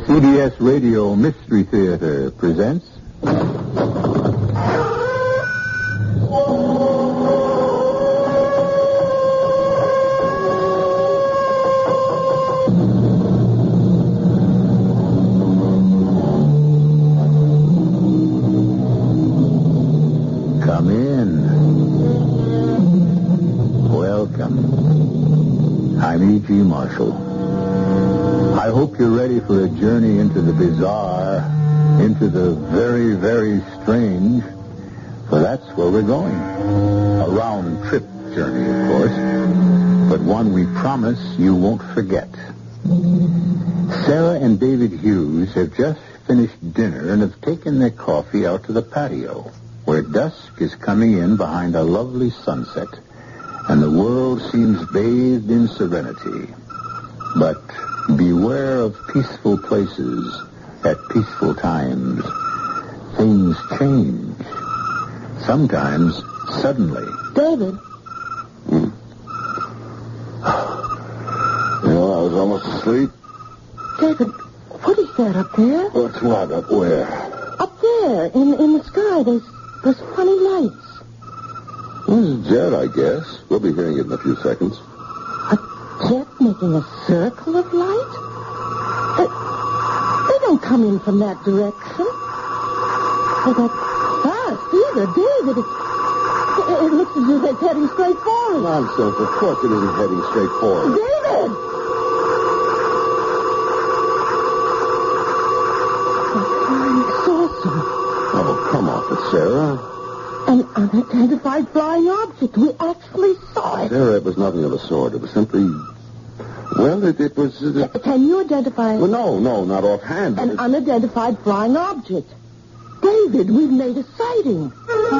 CBS Radio Mystery Theater presents... Come in. Welcome. I'm E.G. Marshall. I hope you're ready for a journey into the bizarre, into the very, very strange, for that's where we're going. A round-trip journey, of course, but one we promise you won't forget. Sarah and David Hughes have just finished dinner and have taken their coffee out to the patio, where dusk is coming in behind a lovely sunset, and the world seems bathed in serenity. But beware of peaceful places at peaceful times. Things change. Sometimes suddenly. David? I was almost asleep. David, what is that up there? What's what? Up where? Up there, in the sky. There's funny lights. This is a jet, I guess. We'll be hearing it in a few seconds. Jet making a circle of light? They don't come in from that direction. They're that fast either, David. It looks as if it's heading straight for us. Nonsense. Of course it isn't heading straight for us. David! A flying saucer. Oh, come off it, Sarah. An unidentified flying object. We actually saw it. Sarah, it was nothing of the sort. It was simply... Well, it was... Can you identify... Well, no, not offhand. An unidentified flying object. David, we've made a sighting.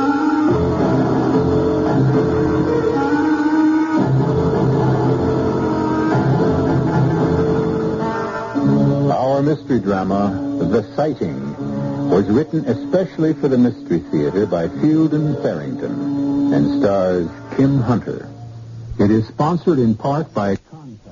Our mystery drama, The Sighting, was written especially for the Mystery Theater by Fielden Farrington and stars Kim Hunter. It is sponsored in part by Contact.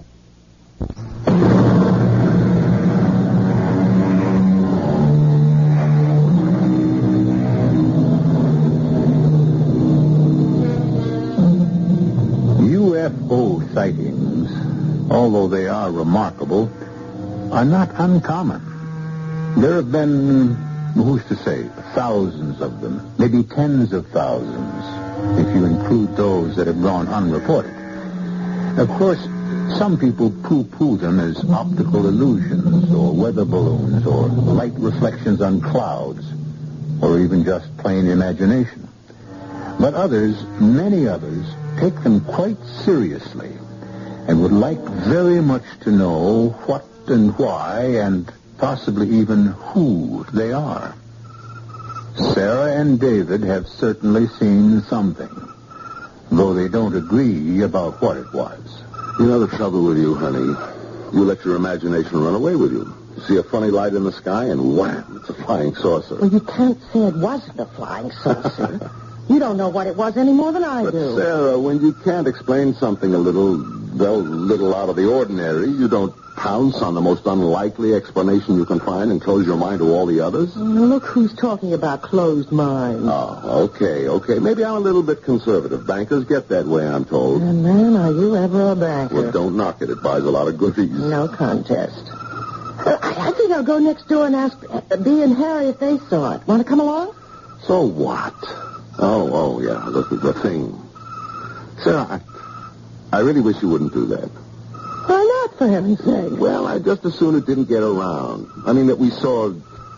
UFO sightings, although they are remarkable, are not uncommon. There have been, who's to say, thousands of them, maybe tens of thousands, if you include those that have gone unreported. Of course, some people poo-poo them as optical illusions or weather balloons or light reflections on clouds or even just plain imagination. But others, many others, take them quite seriously and would like very much to know what and why and possibly even who they are. Sarah and David have certainly seen something, though they don't agree about what it was. You know the trouble with you, honey. You let your imagination run away with you. You see a funny light in the sky, and wham, it's a flying saucer. Well, you can't say it wasn't a flying saucer. You don't know what it was any more than I But do. Sarah, when you can't explain something a little out of the ordinary, you don't pounce on the most unlikely explanation you can find and close your mind to all the others? Look who's talking about closed minds. Oh, okay. Maybe I'm a little bit conservative. Bankers get that way, I'm told. And man, are you ever a banker? Well, don't knock it. It buys a lot of goodies. No contest. I think I'll go next door and ask Bea and Harry if they saw it. Want to come along? So what? Oh, yeah, the thing. Sarah, I really wish you wouldn't do that. Why not, for heaven's sake? Well, I'd just as soon it didn't get around. I mean, that we saw...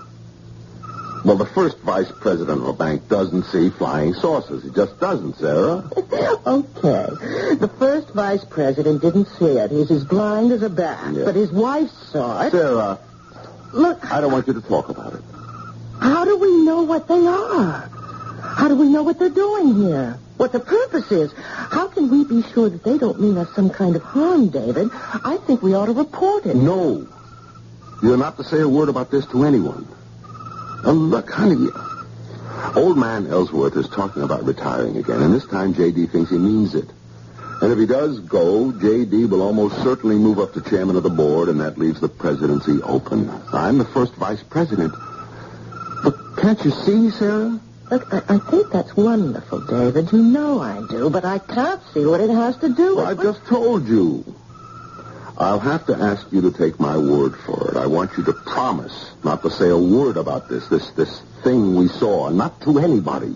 Well, the first vice president of a bank doesn't see flying saucers. He just doesn't, Sarah. Okay. The first vice president didn't see it. He's as blind as a bat. Yeah. But his wife saw it. Sarah, Look... I don't want you to talk about it. How do we know what they are? How do we know what they're doing here? What the purpose is? How can we be sure that they don't mean us some kind of harm, David? I think we ought to report it. No. You're not to say a word about this to anyone. Look, honey, old man Ellsworth is talking about retiring again, and this time J.D. thinks he means it. And if he does go, J.D. will almost certainly move up to chairman of the board, and that leaves the presidency open. I'm the first vice president. But can't you see, Sarah? Look, I think that's wonderful, David. You know I do, but I can't see what it has to do with... Well, I just told you. I'll have to ask you to take my word for it. I want you to promise not to say a word about this thing we saw, not to anybody.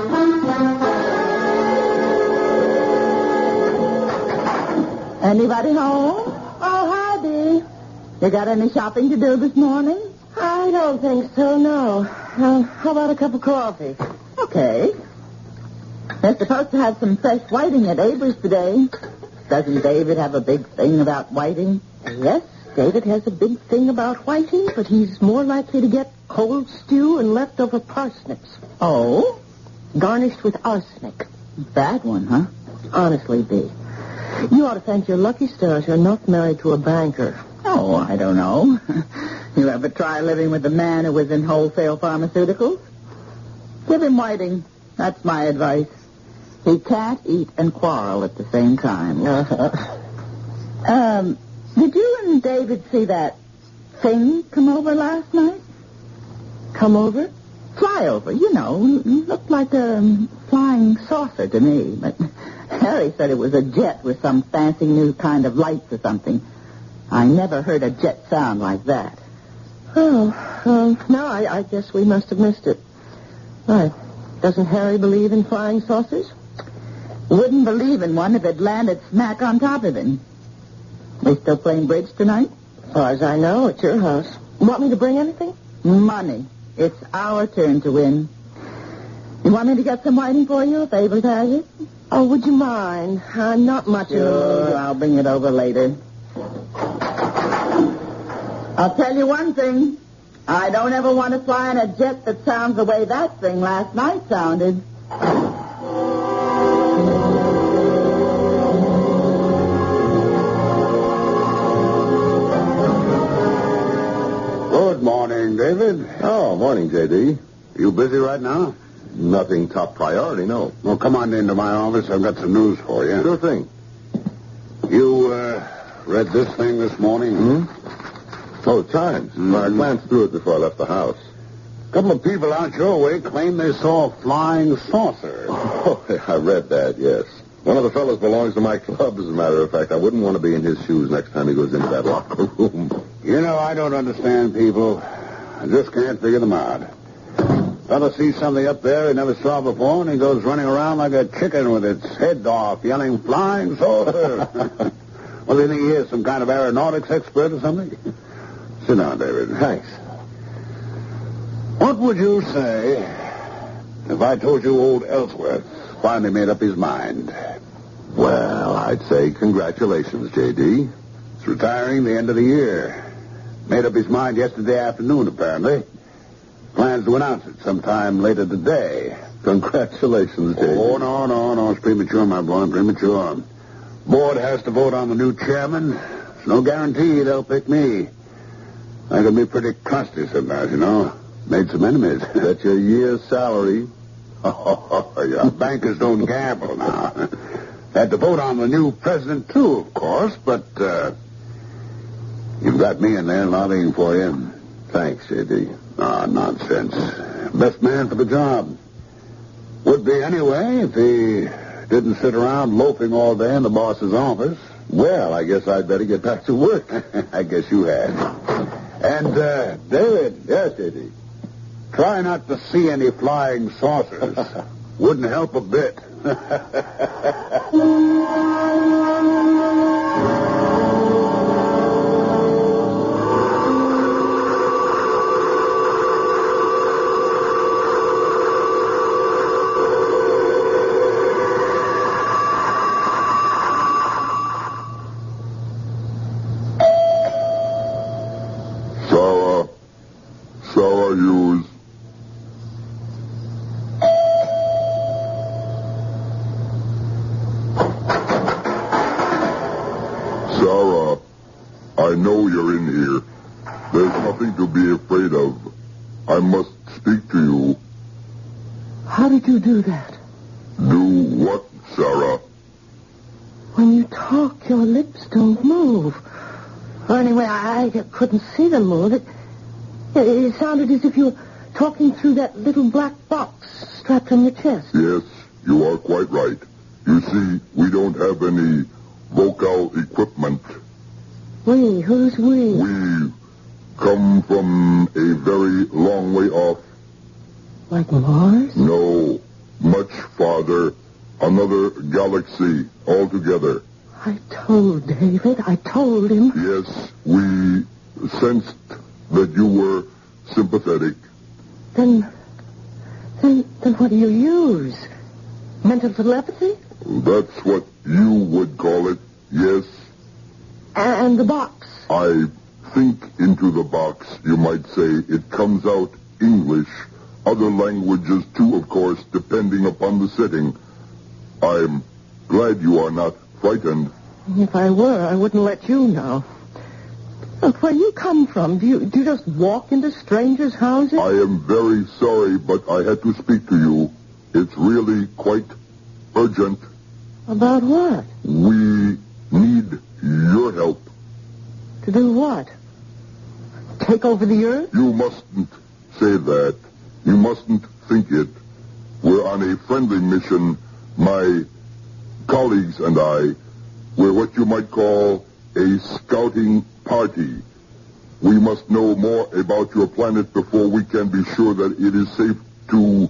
Anybody home? Oh, hi, Bee. You got any shopping to do this morning? I don't think so, no. How about a cup of coffee? Okay. They're supposed to have some fresh whiting at Aber's today. Doesn't David have a big thing about whiting? Yes, David has a big thing about whiting, but he's more likely to get cold stew and leftover parsnips. Oh? Garnished with arsenic. Bad one, huh? Honestly, Bee. You ought to thank your lucky stars you're not married to a banker. Oh, I don't know. You ever try living with a man who was in wholesale pharmaceuticals? Give him whiting. That's my advice. He can't eat and quarrel at the same time. Did you and David see that thing come over last night? Come over? Fly over, you know. Looked like a flying saucer to me. But Harry said it was a jet with some fancy new kind of lights or something. I never heard a jet sound like that. Oh, no, I guess we must have missed it. Why, doesn't Harry believe in flying saucers? Wouldn't believe in one if it landed smack on top of him. We still playing bridge tonight? As far as I know, it's your house. You want me to bring anything? Money. It's our turn to win. You want me to get some whiting for you if Aber's has it? Oh, would you mind? I'm not much in the mood. Sure, I'll bring it over later. I'll tell you one thing. I don't ever want to fly in a jet that sounds the way that thing last night sounded. Good morning, David. Oh, morning, J.D. You busy right now? Nothing top priority, no. Well, come on into my office. I've got some news for you. Sure thing. You, read this thing this morning? Oh, Times. I glanced through it before I left the house. A couple of people out your way claim they saw a flying saucer. Oh, I read that, yes. One of the fellows belongs to my club, as a matter of fact. I wouldn't want to be in his shoes next time he goes into that locker room. You know, I don't understand people. I just can't figure them out. Fella sees something up there he never saw before, and he goes running around like a chicken with its head off, yelling, "Flying saucer!" Well, do you think he is some kind of aeronautics expert or something? Sit down, David. Thanks. What would you say if I told you old Ellsworth finally made up his mind? Well, I'd say congratulations, J.D. He's retiring the end of the year. Made up his mind yesterday afternoon, apparently. Plans to announce it sometime later today. Congratulations, J.D. Oh, no. It's premature, my boy, premature. Board has to vote on the new chairman. There's no guarantee they'll pick me. I can be pretty crusty sometimes, you know. Made some enemies. That's your year's salary. Oh, yeah. Bankers don't gamble now. Had to vote on the new president, too, of course, but, you've got me in there lobbying for you. Thanks, J.D. Ah, nonsense. Best man for the job. Would be anyway if he didn't sit around loafing all day in the boss's office. Well, I guess I'd better get back to work. I guess you had. And, David. Yes, J.D. Try not to see any flying saucers. Wouldn't help a bit. Sarah Hughes. Sarah, I know you're in here. There's nothing to be afraid of. I must speak to you. How did you do that? Do what, Sarah? When you talk, your lips don't move. Or anyway, I couldn't see them move. It sounded as if you were talking through that little black box strapped on your chest. Yes, you are quite right. You see, we don't have any vocal equipment. We? Who's we? We come from a very long way off. Like Mars? No, much farther. Another galaxy altogether. I told David. I told him. Yes, we sensed that you were sympathetic. Then what do you use? Mental telepathy? That's what you would call it, yes. And the box? I think into the box, you might say. It comes out English. Other languages, too, of course, depending upon the setting. I'm glad you are not frightened. If I were, I wouldn't let you know. Look, where you come from, do you just walk into strangers' houses? I am very sorry, but I had to speak to you. It's really quite urgent. About what? We need your help. To do what? Take over the earth? You mustn't say that. You mustn't think it. We're on a friendly mission. My colleagues and I, we're what you might call a scouting party. We must know more about your planet before we can be sure that it is safe to...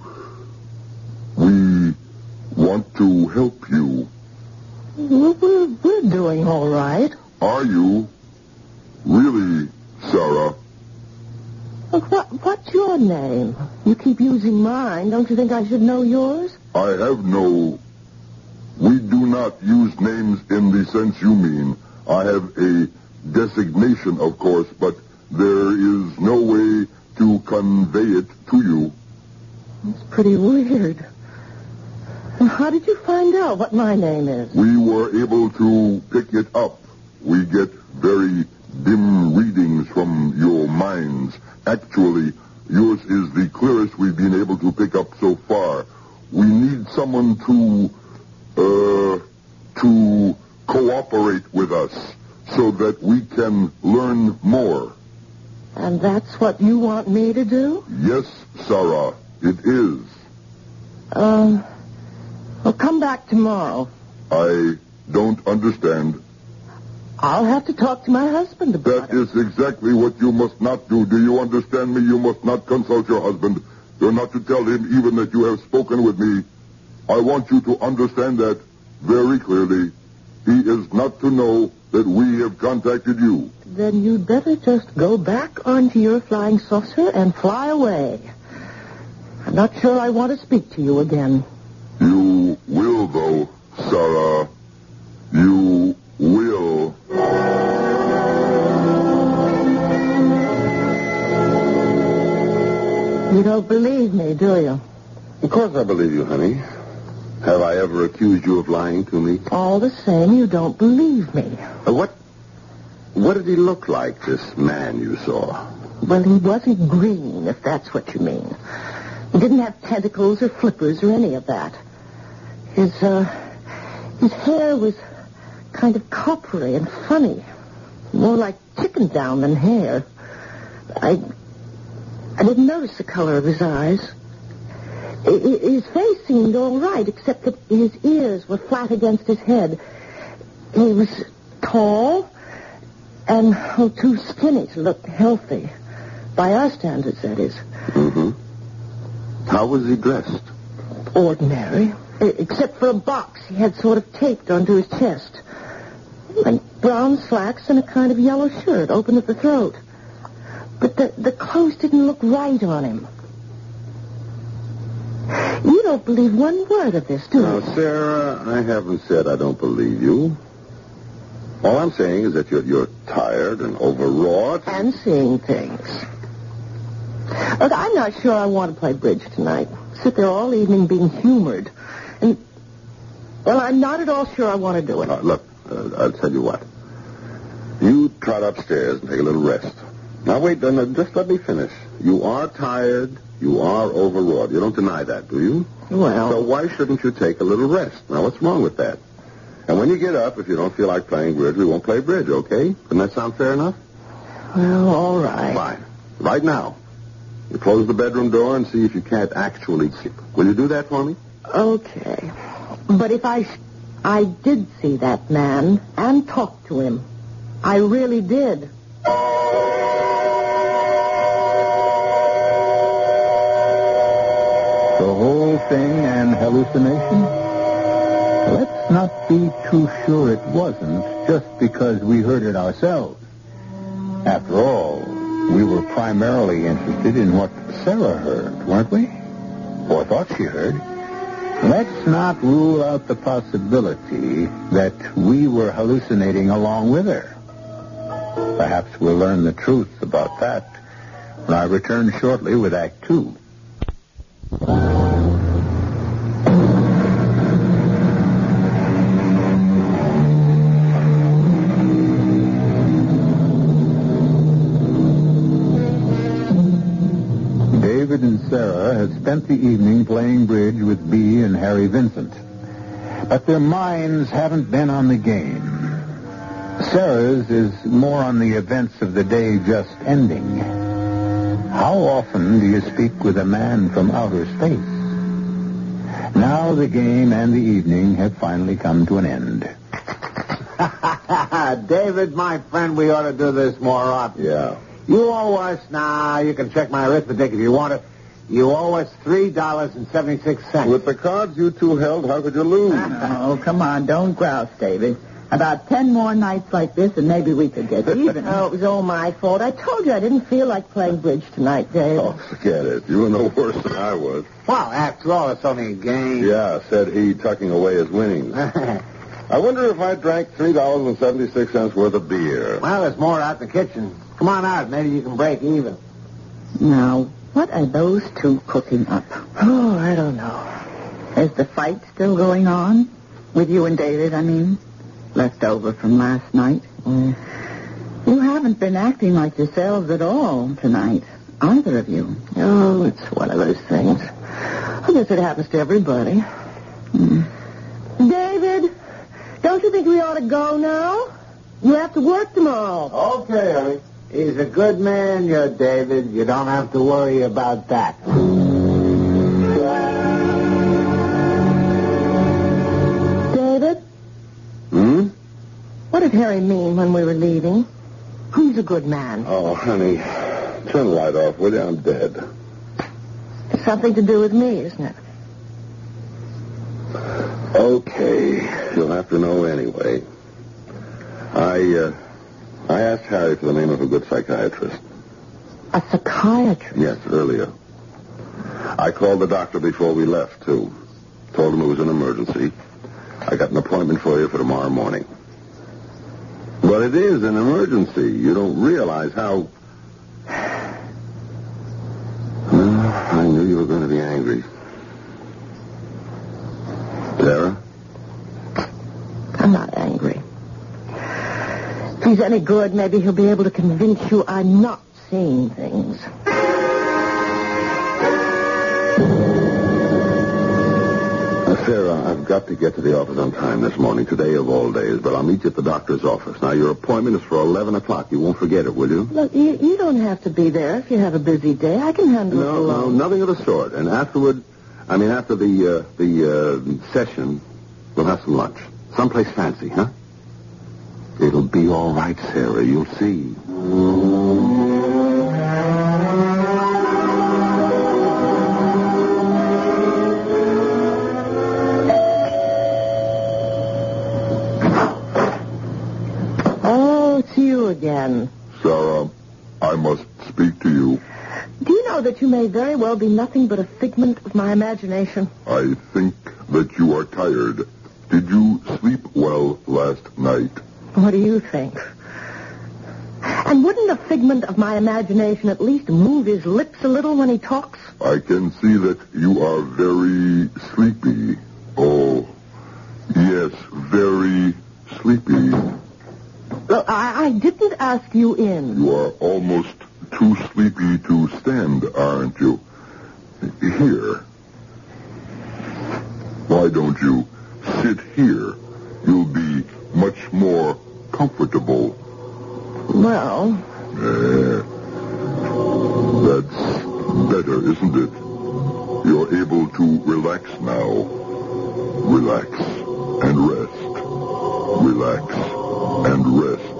We want to help you. Well, we're doing all right. Are you? Really, Sarah? Look, what's your name? You keep using mine. Don't you think I should know yours? I have no... We do not use names in the sense you mean. I have a designation, of course, but there is no way to convey it to you. It's pretty weird. And how did you find out what my name is? We were able to pick it up. We get very dim readings from your minds. Actually, yours is the clearest we've been able to pick up so far. We need someone to cooperate with us so that we can learn more. And that's what you want me to do? Yes, Sarah, it is. Well, come back tomorrow. I don't understand. I'll have to talk to my husband about That is exactly what you must not do. Do you understand me? You must not consult your husband. You're not to tell him even that you have spoken with me. I want you to understand that very clearly. He is not to know that we have contacted you. Then you'd better just go back onto your flying saucer and fly away. I'm not sure I want to speak to you again. You will, though, Sarah. You will. You don't believe me, do you? Of course I believe you, honey. Have I ever accused you of lying to me? All the same, you don't believe me. What did he look like, this man you saw? Well, he wasn't green, if that's what you mean. He didn't have tentacles or flippers or any of that. His hair was kind of coppery and funny. More like chicken down than hair. I didn't notice the color of his eyes. His face seemed all right, except that his ears were flat against his head. He was tall and too skinny to look healthy. By our standards, that is. Mm-hmm. How was he dressed? Ordinary, except for a box he had sort of taped onto his chest. Like brown slacks and a kind of yellow shirt open at the throat. But the clothes didn't look right on him. You don't believe one word of this, do you? Now, Sarah, I haven't said I don't believe you. All I'm saying is that you're tired and overwrought. And seeing things. Look, I'm not sure I want to play bridge tonight. Sit there all evening being humored. And, well, I'm not at all sure I want to do it. Look, I'll tell you what. You trot upstairs and take a little rest. Now, wait, just let me finish. You are tired. You are overwrought. You don't deny that, do you? Well... So why shouldn't you take a little rest? Now, what's wrong with that? And when you get up, if you don't feel like playing bridge, we won't play bridge, okay? Doesn't that sound fair enough? Well, all right. Fine. Right now. You close the bedroom door and see if you can't actually sleep. Will you do that for me? Okay. But if I did see that man and talk to him. I really did. The whole thing an hallucination? Let's not be too sure it wasn't just because we heard it ourselves. After all, we were primarily interested in what Sarah heard, weren't we? Or thought she heard. Let's not rule out the possibility that we were hallucinating along with her. Perhaps we'll learn the truth about that when I return shortly with Act 2. David and Sarah had spent the evening playing bridge with Bea and Harry Vincent. But their minds haven't been on the game. Sarah's is more on the events of the day just ending. How often do you speak with a man from outer space? Now the game and the evening have finally come to an end. David, my friend, we ought to do this more often. Yeah. You owe us, you can check my arithmetic if you want it. You owe us $3.76. With the cards you two held, how could you lose? Oh, come on, don't grouse, David. About 10 more nights like this, and maybe we could get even. Oh, it was all my fault. I told you I didn't feel like playing bridge tonight, Dave. Oh, forget it. You were no worse than I was. Well, after all, it's only a game. Yeah, said he, tucking away his winnings. I wonder if I drank $3.76 worth of beer. Well, there's more out in the kitchen. Come on out. Maybe you can break even. Now, what are those two cooking up? Oh, I don't know. Is the fight still going on? With you and David, I mean? Left over from last night. You haven't been acting like yourselves at all tonight, either of you. Oh, it's one of those things. I guess it happens to everybody. David, don't you think we ought to go now? You have to work tomorrow. Okay, honey. He's a good man, your David. You don't have to worry about that. David? What did Harry mean when we were leaving? He's a good man. Oh, honey, turn the light off, will you? I'm dead. It's something to do with me, isn't it? Okay, you'll have to know anyway. I asked Harry for the name of a good psychiatrist. A psychiatrist? Yes, earlier. I called the doctor before we left, too. Told him it was an emergency. I got an appointment for you for tomorrow morning. But it is an emergency. You don't realize how... I knew you were going to be angry. Sarah? I'm not angry. If he's any good, maybe he'll be able to convince you I'm not seeing things. Sarah, I've got to get to the office on time this morning, today of all days, but I'll meet you at the doctor's office. Now, your appointment is for 11 o'clock. You won't forget it, will you? Look, you don't have to be there if you have a busy day. I can handle it alone. No, nothing of the sort. And after the session, we'll have some lunch. Someplace fancy, huh? It'll be all right, Sarah. You'll see. Oh, it's you again. Sarah, I must speak to you. Do you know that you may very well be nothing but a figment of my imagination? I think that you are tired. Did you sleep well last night? What do you think? And wouldn't a figment of my imagination at least move his lips a little when he talks? I can see that you are very sleepy. Oh, yes, very sleepy. Look, I didn't ask you in. You are almost too sleepy to stand, aren't you? Here. Why don't you sit here you'll be much more comfortable. Well, That's better, isn't it? You're able to relax now. Relax and rest. Relax and rest.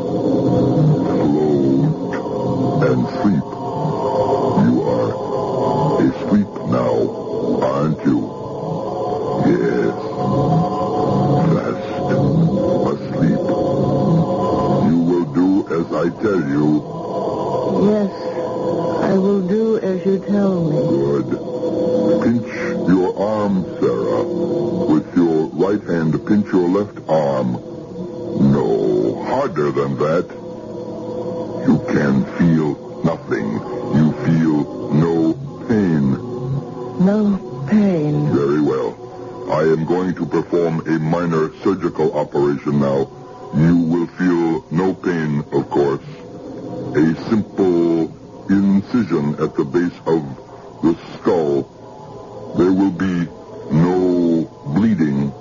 Float and sleep. You are asleep now, aren't you? Yes. Fast asleep. You will do as I tell you. yes, I will do as you tell me. Good. Pinch your arm, Sarah. With your right hand, pinch your left arm. No, harder than that. You can feel nothing. You feel no pain. No pain. Very well. I am going to perform a minor surgical operation now. You will feel no pain, of course. A simple incision at the base of the skull. There will be no bleeding.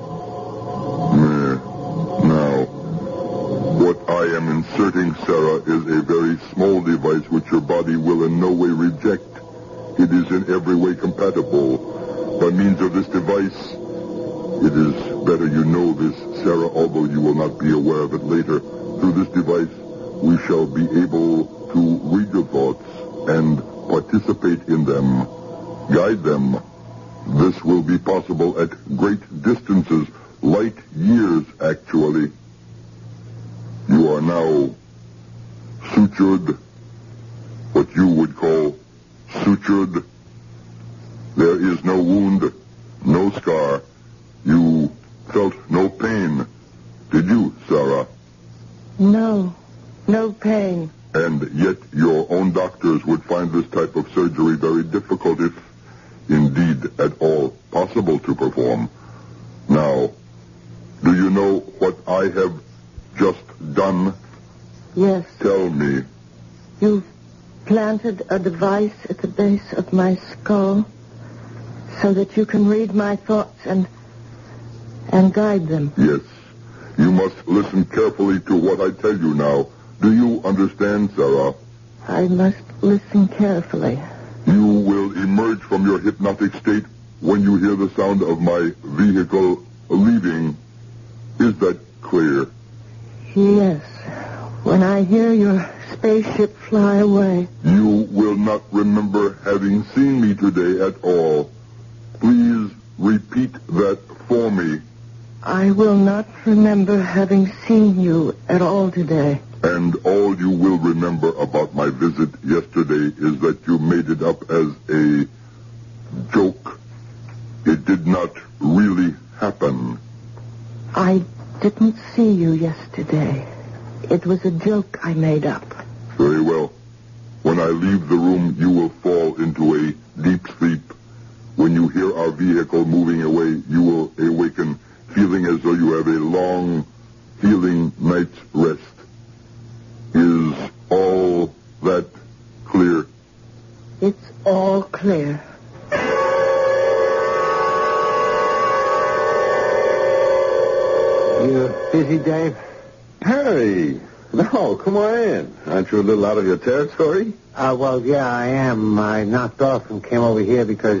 Now, what I am inserting, Sarah, is a very small device which your body will in no way reject. It is in every way compatible. By means of this device, it is better you know this, Sarah, although you will not be aware of it later. Through this device, we shall be able to read your thoughts and participate in them, guide them. This will be possible at great distances, light years, actually. You are now sutured, what you would call sutured. There is no wound, no scar. You felt no pain. Did you, Sarah? No pain. And yet your own doctors would find this type of surgery very difficult, if indeed at all possible to perform. Now, do you know what I have just done? Yes. Tell me. You've planted a device at the base of my skull so that you can read my thoughts and guide them. Yes. You must listen carefully to what I tell you now. Do you understand, Sarah? I must listen carefully. You will emerge from your hypnotic state when you hear the sound of my vehicle leaving. Is that clear? Yes. When I hear your spaceship fly away. You will not remember having seen me today at all. Please repeat that for me. I will not remember having seen you at all today. And all you will remember about my visit yesterday is that you made it up as a joke. It did not really happen. I didn't see you yesterday. It was a joke I made up. Very well. When I leave the room, you will fall into a deep sleep. When you hear our vehicle moving away, you will awaken feeling as though you have a long, healing night's rest. Is all that clear? It's all clear. You busy, Dave? Harry! No, come on in. Aren't you a little out of your territory? Well, yeah, I am. I knocked off and came over here because,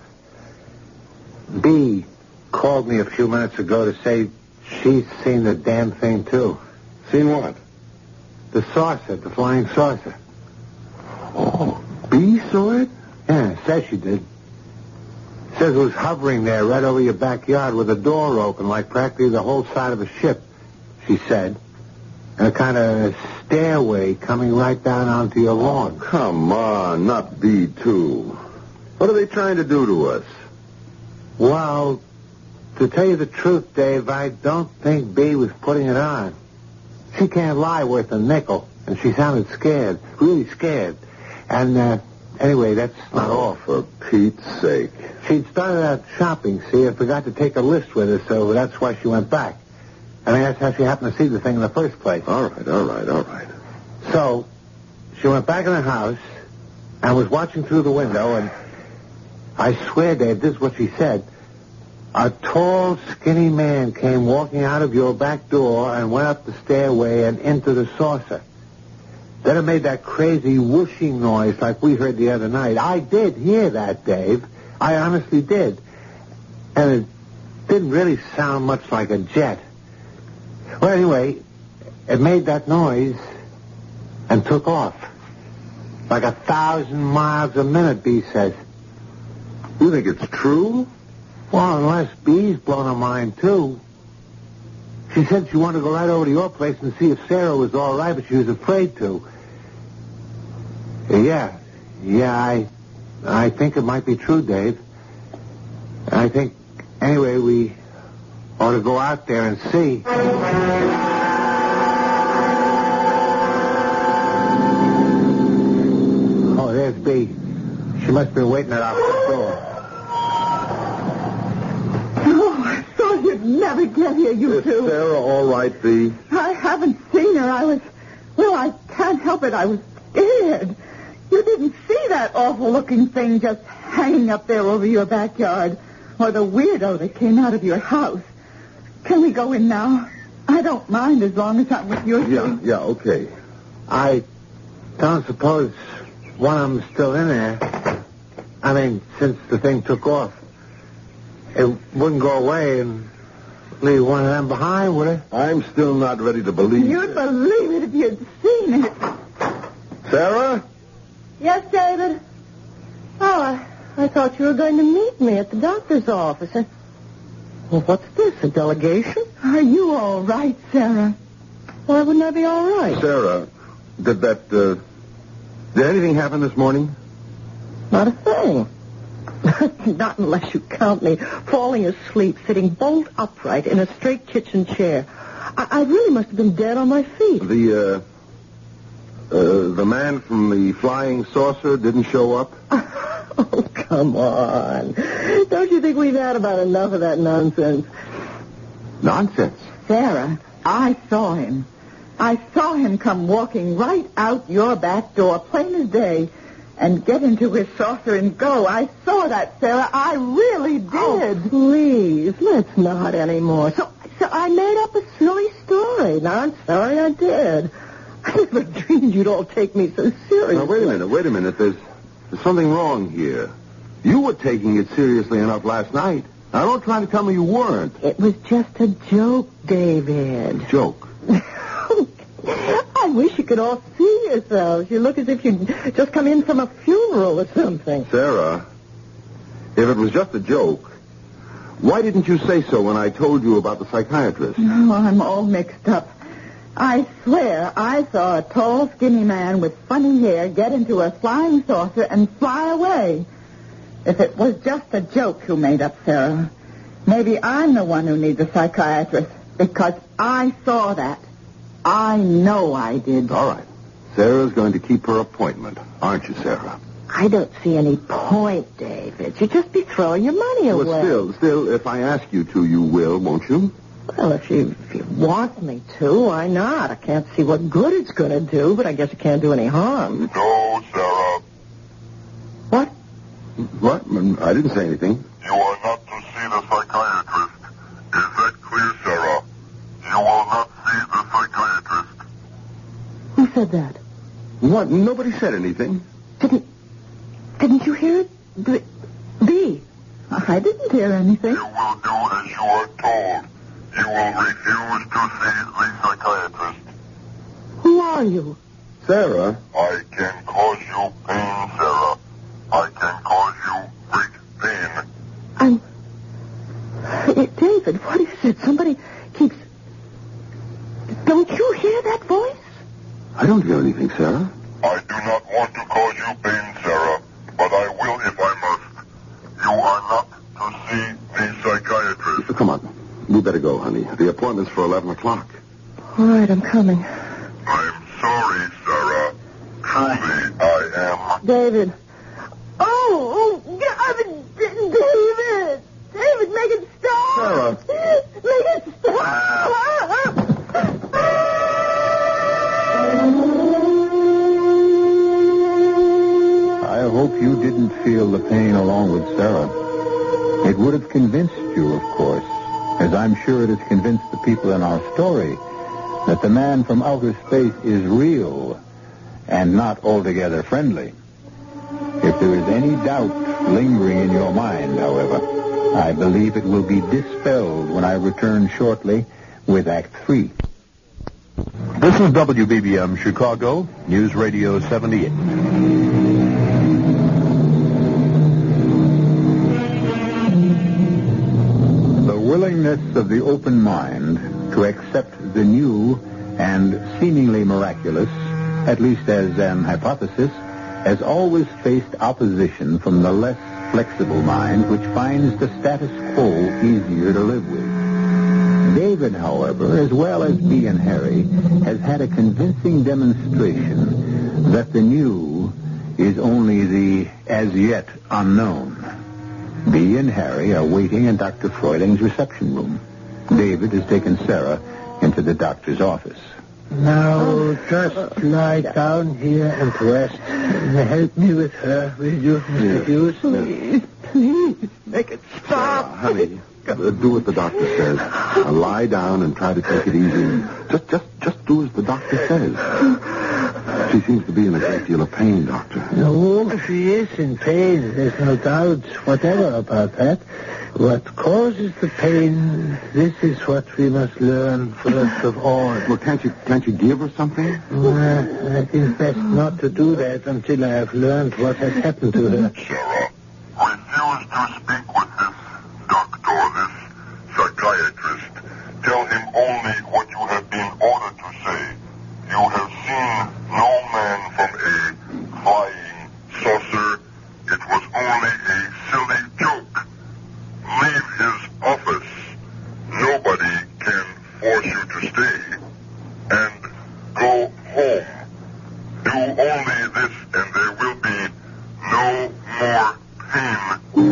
Bea called me a few minutes ago to say she's seen the damn thing, too. Seen what? The saucer, the flying saucer. Oh, Bea saw it? Yeah, says she did. Says it was hovering there right over your backyard with a door open, like practically the whole side of a ship, she said. And a kind of stairway coming right down onto your lawn. Come on, not Bea, too. What are they trying to do to us? Well, to tell you the truth, Dave, I don't think Bea was putting it on. She can't lie worth a nickel, and she sounded scared, really scared. And, anyway, that's not all. For Pete's sake. She'd started out shopping, see, and forgot to take a list with her, so that's why she went back. And I asked how she happened to see the thing in the first place. All right. So, she went back in the house and was watching through the window, and I swear, Dave, this is what she said. A tall, skinny man came walking out of your back door and went up the stairway and into the saucer. Then it made that crazy whooshing noise like we heard the other night. I did hear that, Dave. I honestly did. And it didn't really sound much like a jet. Well, anyway, it made that noise and took off. Like 1,000 miles a minute, Bee says. You think it's true? Well, unless Bee's blown her mind, too. She said she wanted to go right over to your place and see if Sarah was all right, but she was afraid to. Yeah, I think it might be true, Dave. I think, anyway, we ought to go out there and see. Oh, there's Bee. She must have been waiting at our front door. Oh, I thought you'd never get here, you two. Is Sarah all right, Bee? I haven't seen her. I can't help it. I was scared. You didn't see that awful-looking thing just hanging up there over your backyard, or the weirdo that came out of your house. Can we go in now? I don't mind as long as I'm with you. Yeah, okay. I don't suppose one of them's still in there. I mean, since the thing took off. It wouldn't go away and leave one of them behind, would it? I'm still not ready to believe You'd believe it if you'd seen it. Sarah? Yes, David? Oh, I thought you were going to meet me at the doctor's office. Well, what's this, a delegation? Are you all right, Sarah? Why wouldn't I be all right? Sarah, did anything happen this morning? Not a thing. Not unless you count me falling asleep, sitting bolt upright in a straight kitchen chair. I really must have been dead on my feet. The man from the flying saucer didn't show up? Oh, come on. Don't you think we've had about enough of that nonsense? Nonsense. Sarah, I saw him. I saw him come walking right out your back door, plain as day, and get into his saucer and go. I saw that, Sarah. I really did. Oh, please, let's not anymore. So I made up a silly story. Now, I'm sorry I did. I never dreamed you'd all take me so seriously. Now, wait a minute. There's something wrong here. You were taking it seriously enough last night. Now, don't try to tell me you weren't. It was just a joke, David. Joke? I wish you could all see yourselves. You look as if you'd just come in from a funeral or something. Sarah, if it was just a joke, why didn't you say so when I told you about the psychiatrist? Oh, I'm all mixed up. I swear I saw a tall, skinny man with funny hair get into a flying saucer and fly away. If it was just a joke you made up, Sarah, maybe I'm the one who needs a psychiatrist, because I saw that. I know I did. All right. Sarah's going to keep her appointment, aren't you, Sarah? I don't see any point, David. You'd just be throwing your money away. Well, still, if I ask you to, you will, won't you? Well, if you want me to, why not? I can't see what good it's going to do, but I guess it can't do any harm. No, Sarah. What? What? I didn't say anything. You are not to see the psychiatrist. Is that clear, Sarah? You will not see the psychiatrist. Who said that? What? Nobody said anything. Didn't you hear it? Bee. I didn't hear anything. You will do as you are told. You will refuse to see the psychiatrist. Who are you? Sarah? I can cause you pain, Sarah. I can cause you great pain. David, what is it? Somebody keeps... Don't you hear that voice? I don't hear anything, Sarah. I do not want to cause you pain, Sarah, but I will if I must. You are not to see the psychiatrist. Come on. We better go, honey. The appointment's for 11 o'clock. All right, I'm coming. I'm sorry, Sarah. Truly, I am. David. Oh, David! David, make it stop! Sarah. Make it stop! I hope you didn't feel the pain along with Sarah. It would have convinced you, of course, as I'm sure it has convinced the people in our story, that the man from outer space is real and not altogether friendly. If there is any doubt lingering in your mind, however, I believe it will be dispelled when I return shortly with Act 3. This is WBBM Chicago, News Radio 78. The willingness of the open mind to accept the new and seemingly miraculous, at least as an hypothesis, has always faced opposition from the less flexible mind, which finds the status quo easier to live with. David, however, as well as Bea and Harry, has had a convincing demonstration that the new is only the as yet unknown. Bea and Harry are waiting in Dr. Freuling's reception room. David has taken Sarah into the doctor's office. Now, just lie down here and rest. Help me with her, will you, Mr. Hughes? Please, make it stop. Honey, do what the doctor says. Now lie down and try to take it easy. Just do as the doctor says. She seems to be in a great deal of pain, Doctor. No, she is in pain. There's no doubt whatever about that. What causes the pain, this is what we must learn first of all. Well, can't you give her something? I think best not to do that until I have learned what has happened to her. Sarah, refuse to speak with this doctor, this psychiatrist. Tell him only what you have been ordered to say. You have seen no man from a flying saucer. It was only a silly joke. Leave his office. Nobody can force you to stay. And go home. Do only this and there will be no more pain.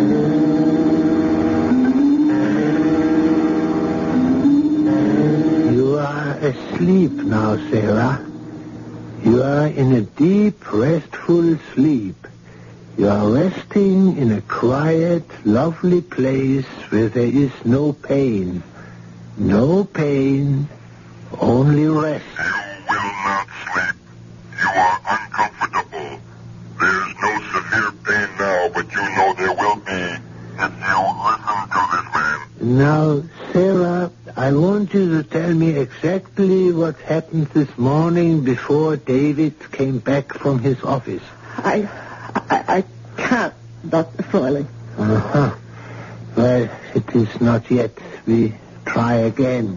You are asleep now, Sarah. You are in a deep, restful sleep. You are resting in a quiet, lovely place where there is no pain. No pain, only rest. You will not sleep. You are uncomfortable. There's no severe pain now, but you know there will be if you listen to this man. Now, Sarah, I want you to tell me exactly what happened this morning before David came back from his office. I can't, Dr. Froiling. Uh-huh. Well, it is not yet. We try again.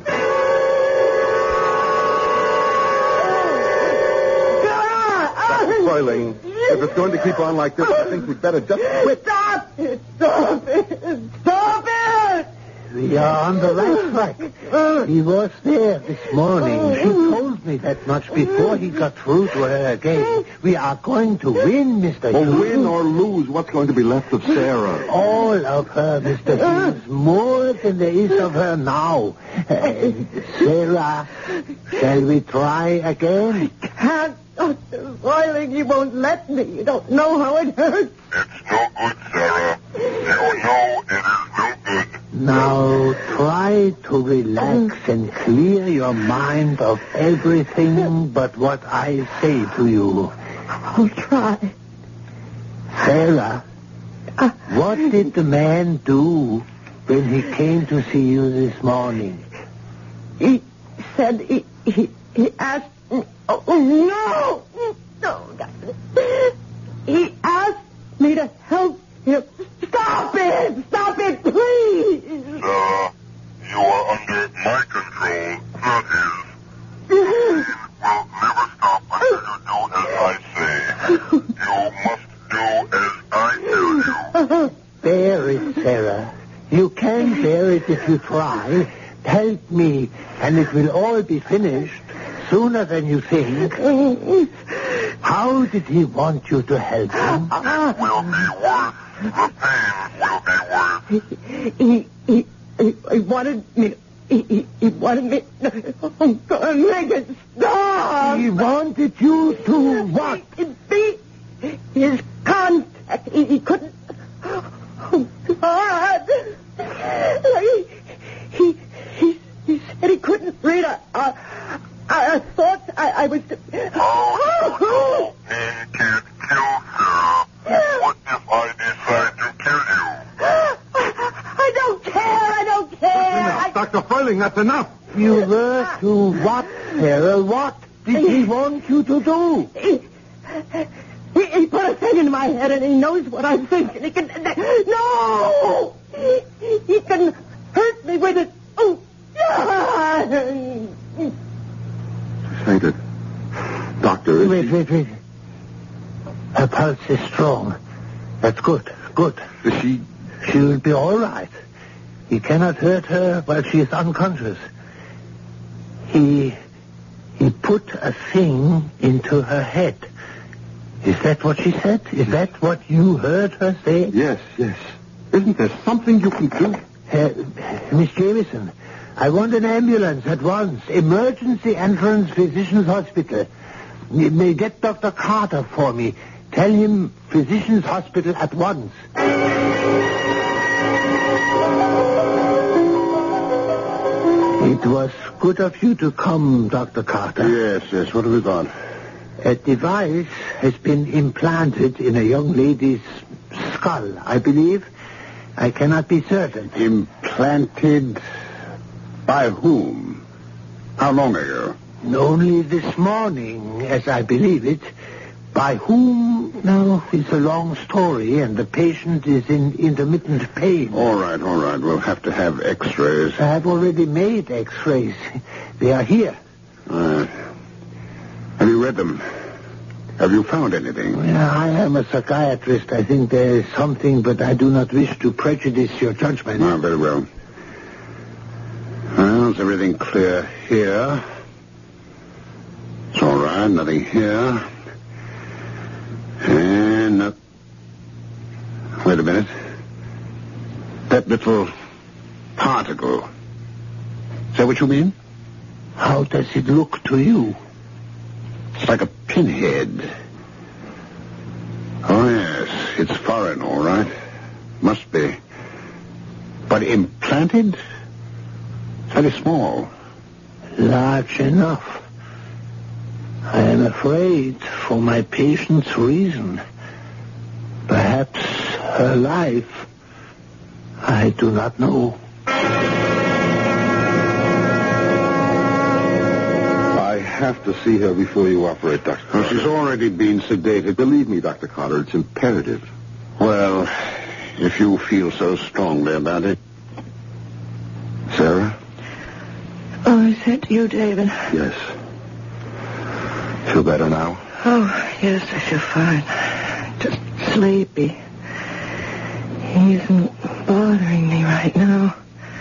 Dr. Froiling, if it's going to keep on like this, I think we'd better just quit. Stop it! Stop it! Stop it! We are on the right track. He was there this morning. She told me that much before he got through to her again. We are going to win, Mr. Well, Hughes. win or lose, what's going to be left of Sarah? All of her, Mr. Hughes. More than there is of her now. Sarah, shall we try again? Can't, Dr. Froiling. You won't let me. You don't know how it hurts. It's no good, Sarah. You know it is no good. Now, try to relax and clear your mind of everything but what I say to you. I'll try. Sarah, what did the man do when he came to see you this morning? He said he asked me. Oh, no! No, Doctor. He asked me to help him. Stop it! Stop it, please! Sarah, you are under my control, not his. Pain will never stop until you do as I say. You must do as I tell you. Bear it, Sarah. You can bear it if you try. Help me, and it will all be finished sooner than you think. How did he want you to help him? It will be worth. The pain will be worth. He wanted me. He wanted me. I'm gonna make it stop. He wanted you to what? Beat his contact. He couldn't. Oh God! Dr. Furling. That's enough. You were to what, Sarah? What did he want you to do? He put a thing in my head, and he knows what I'm thinking. He can... No! He can hurt me with it. Oh! Fainted. Doctor, Wait. Her pulse is strong. That's good. Is she... She will be all right. He cannot hurt her while she is unconscious. He put a thing into her head. Is that what she said? Is that what you heard her say? Yes. Isn't there something you can do? Miss Jamieson, I want an ambulance at once. Emergency entrance Physicians Hospital. You may get Dr. Carter for me. Tell him Physicians Hospital at once. It was good of you to come, Dr. Carter. Yes. What have we got? A device has been implanted in a young lady's skull, I believe. I cannot be certain. Implanted by whom? How long ago? Only this morning, as I believe it. By whom? No, it's a long story, and the patient is in intermittent pain. All right. We'll have to have x-rays. I have already made x-rays. They are here. Have you read them? Have you found anything? Well, I am a psychiatrist. I think there is something, but I do not wish to prejudice your judgment. Oh, very well. Well, is everything clear here? It's all right. Nothing here. And wait a minute. That little particle. Is that what you mean? How does it look to you? It's like a pinhead. Oh, yes. It's foreign, all right. Must be. But implanted? It's very small. Large enough. I am afraid for my patient's reason. Perhaps her life. I do not know. I have to see her before you operate, Dr. Carter. Well, she's already been sedated. Believe me, Dr. Carter, it's imperative. Well, if you feel so strongly about it. Sarah? Oh, is that you, David? Yes. Feel better now? Oh, yes, I feel fine. Just sleepy. He isn't bothering me right now.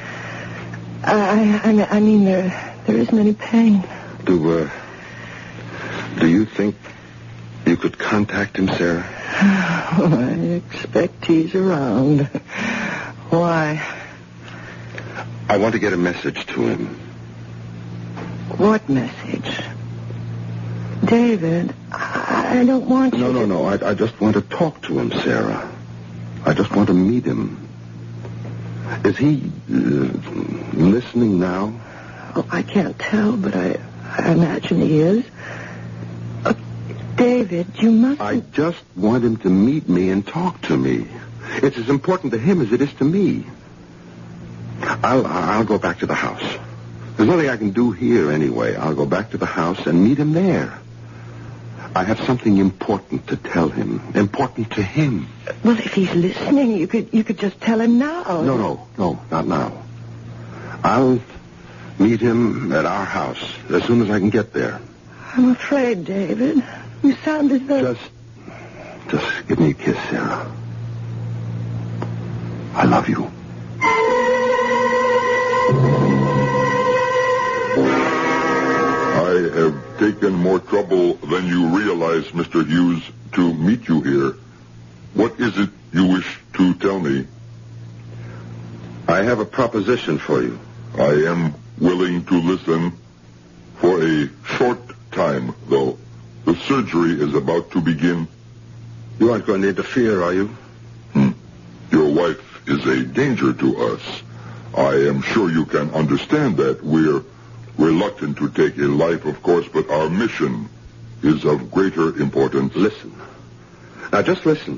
I mean, there isn't any pain. Do you think you could contact him, Sarah? Oh, I expect he's around. Why? I want to get a message to him. What message? David, I don't want you to... No. I just want to talk to him, Sarah. I just want to meet him. Is he listening now? Oh, I can't tell, but I imagine he is. David, you must... I just want him to meet me and talk to me. It's as important to him as it is to me. I'll go back to the house. There's nothing I can do here anyway. I'll go back to the house and meet him there. I have something important to tell him. Important to him. Well, if he's listening, you could just tell him now. No, not now. I'll meet him at our house as soon as I can get there. I'm afraid, David. You sound as though... Just give me a kiss, Sarah. I love you. I have taken more trouble than you realize, Mr. Hughes, to meet you here. What is it you wish to tell me? I have a proposition for you. I am willing to listen for a short time, though. The surgery is about to begin. You aren't going to interfere, are you? Your wife is a danger to us. I am sure you can understand that. We're reluctant to take a life, of course, but our mission is of greater importance. Listen. Now, just listen.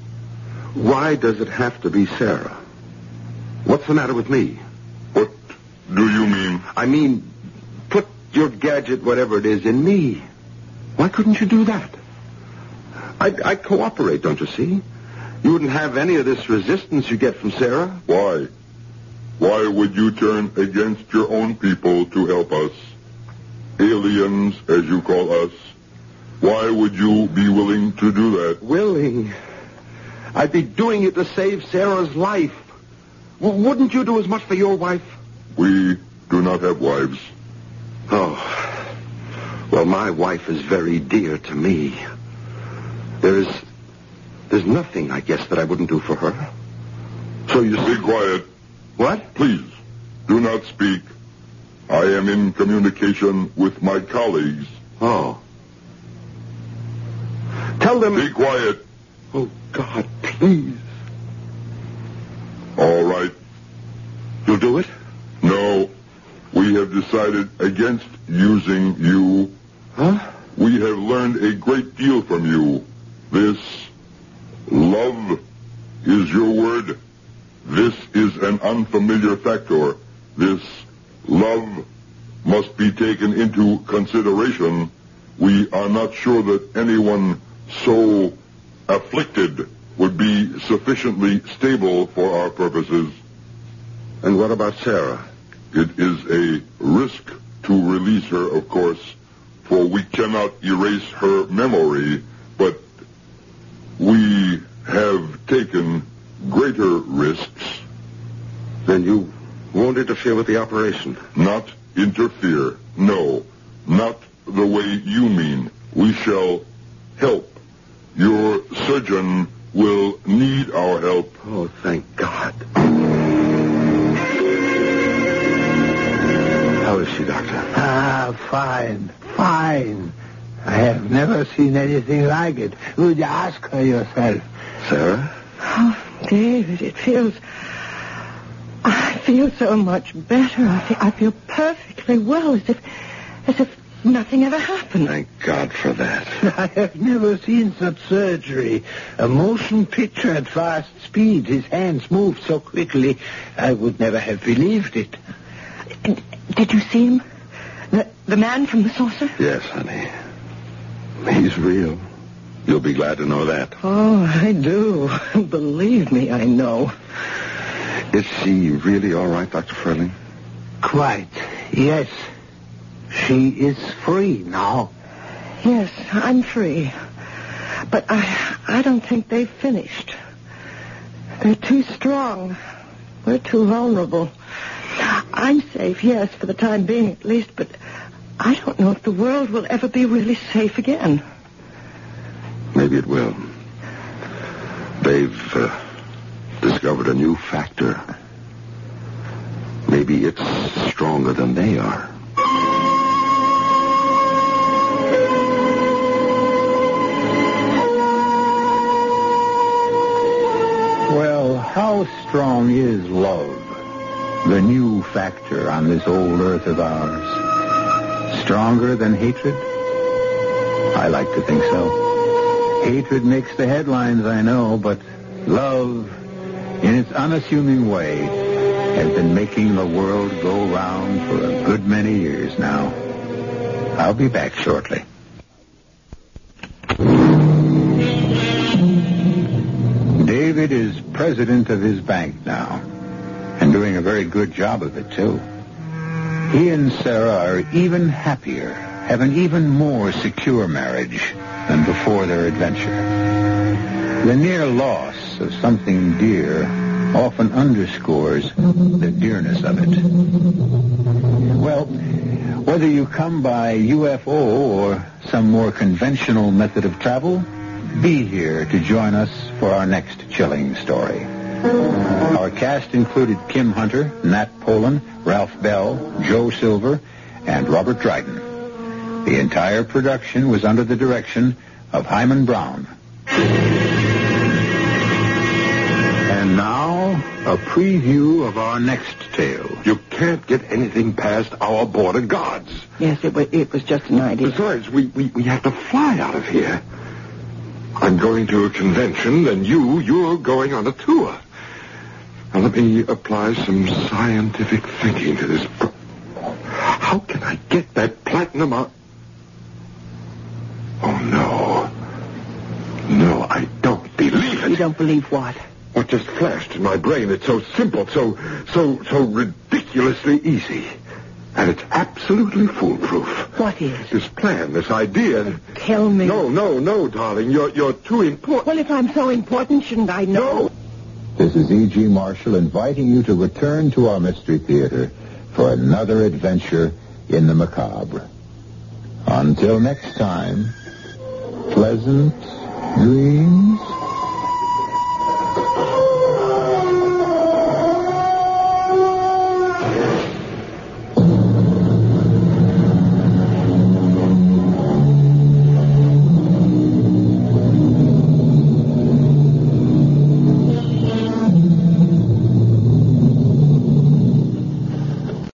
Why does it have to be Sarah? What's the matter with me? What do you mean? I mean, put your gadget, whatever it is, in me. Why couldn't you do that? I'd cooperate, don't you see? You wouldn't have any of this resistance you get from Sarah. Why? Why would you turn against your own people to help us? Aliens, as you call us. Why would you be willing to do that? Willing? I'd be doing it to save Sarah's life. Wouldn't you do as much for your wife? We do not have wives. Oh. Well, my wife is very dear to me. There's nothing, I guess, that I wouldn't do for her. So you Be quiet. What? Please, do not speak. I am in communication with my colleagues. Oh. Tell them... Be quiet. Oh, God, please. All right. You'll do it? No. We have decided against using you. Huh? We have learned a great deal from you. This love is your word. This is an unfamiliar factor. This love must be taken into consideration. We are not sure that anyone so afflicted would be sufficiently stable for our purposes. And what about Sarah? It is a risk to release her, of course, for we cannot erase her memory, but we have taken greater risks. Then you won't interfere with the operation? Not interfere. No, not the way you mean. We shall help. Your surgeon will need our help. Oh, thank God. How is she, Doctor? Fine. I have never seen anything like it. Would you ask her yourself? Sarah? Oh, David, I feel so much better. I feel perfectly well, as if nothing ever happened. Thank God for that. I have never seen such surgery. A motion picture at fast speed. His hands moved so quickly, I would never have believed it. Did you see him? The man from the saucer? Yes, honey. He's real. You'll be glad to know that. Oh, I do. Believe me, I know. Is she really all right, Dr. Furling? Quite, yes. She is free now. Yes, I'm free. But I don't think they've finished. They're too strong. We're too vulnerable. I'm safe, yes, for the time being at least, but I don't know if the world will ever be really safe again. Maybe it will. They've discovered a new factor. Maybe it's stronger than they are. Well, how strong is love? The new factor on this old earth of ours. Stronger than hatred? I like to think so. Hatred makes the headlines, I know, but love, in its unassuming way, has been making the world go round for a good many years now. I'll be back shortly. David is president of his bank now, and doing a very good job of it, too. He and Sarah are even happier, have an even more secure marriage than before their adventure. The near loss of something dear often underscores the dearness of it. Well, whether you come by UFO or some more conventional method of travel, be here to join us for our next chilling story. Our cast included Kim Hunter, Nat Polan, Ralph Bell, Joe Silver, and Robert Dryden. The entire production was under the direction of Hyman Brown. And now, a preview of our next tale. You can't get anything past our border guards. Yes, it was just an idea. Besides, we have to fly out of here. I'm going to a convention, then you're going on a tour. Now, let me apply some scientific thinking to this. How can I get that platinum out? Oh, no. No, I don't believe it. You don't believe what? What just flashed in my brain? It's so simple, so ridiculously easy. And it's absolutely foolproof. What is? This plan, this idea. Tell me. No, darling. You're too important. Well, if I'm so important, shouldn't I know? No. This is E.G. Marshall inviting you to return to our Mystery Theater for another adventure in the macabre. Until next time, pleasant dreams.